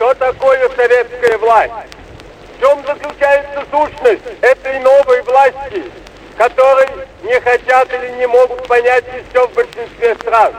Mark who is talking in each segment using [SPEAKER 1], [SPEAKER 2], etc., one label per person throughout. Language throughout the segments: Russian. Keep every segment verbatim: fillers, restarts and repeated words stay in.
[SPEAKER 1] Что такое советская власть? В чем заключается сущность этой новой власти, которой не хотят или не могут понять еще в большинстве стран?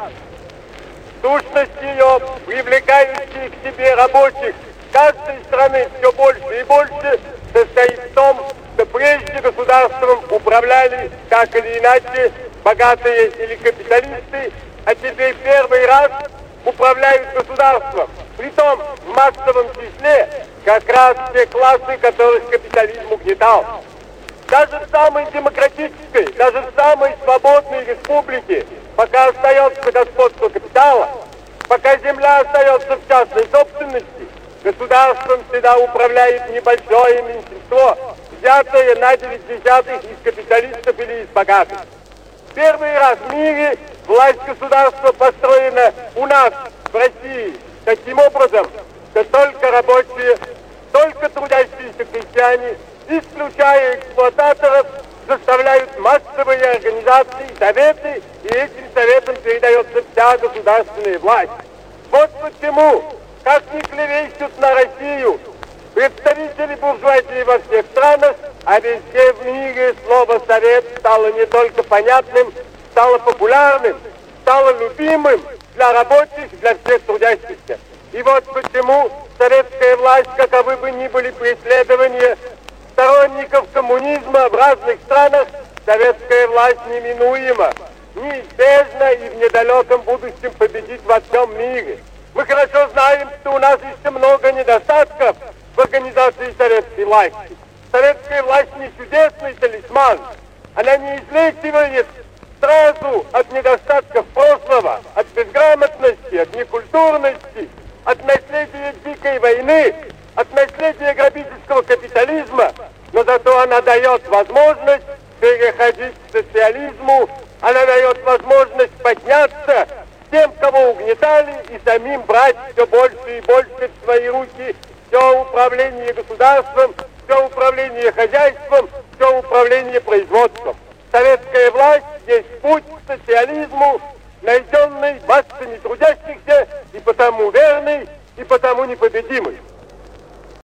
[SPEAKER 1] Сущность ее, привлекающая к себе рабочих каждой страны все больше и больше, состоит в том, что прежде государством управляли так или иначе богатые или капиталисты, а теперь первый раз управляют государством. Притом в массовом числе как раз те классы, которых капитализм угнетал. Даже в самой демократической, даже в самой свободной республике, пока остается господство капитала, пока земля остается в частной собственности, государством всегда управляет небольшое меньшинство, взятое на девять десятых из капиталистов или из богатых. Первый раз в мире власть государства построена у нас, в России, таким образом, что только рабочие, только трудящиеся крестьяне, исключая эксплуататоров, заставляют массовые организации, советы, и этим советам передается вся государственная власть. Вот почему, как ни клевещут на Россию представители буржуазии во всех странах, а везде в мире слово «совет» стало не только понятным, стало популярным, стало любимым для рабочих, для всех трудящихся. И вот почему советская власть, каковы бы ни были преследования сторонников коммунизма в разных странах, советская власть неминуема, неизбежна и в недалеком будущем победит во всем мире. Мы хорошо знаем, что у нас еще много недостатков в организации советской власти. Советская власть не чудесный талисман. Она не излечивает сразу от недостатков прошлого, от безграмотности, от некультурности, от наследия дикой войны, от наследия грабительского капитализма, но зато она дает возможность переходить к социализму, она дает возможность подняться тем, кого угнетали, и самим брать все больше и больше в свои руки все управление государством, все управление хозяйством, все управление производством. Советская власть есть путь к социализму, найдет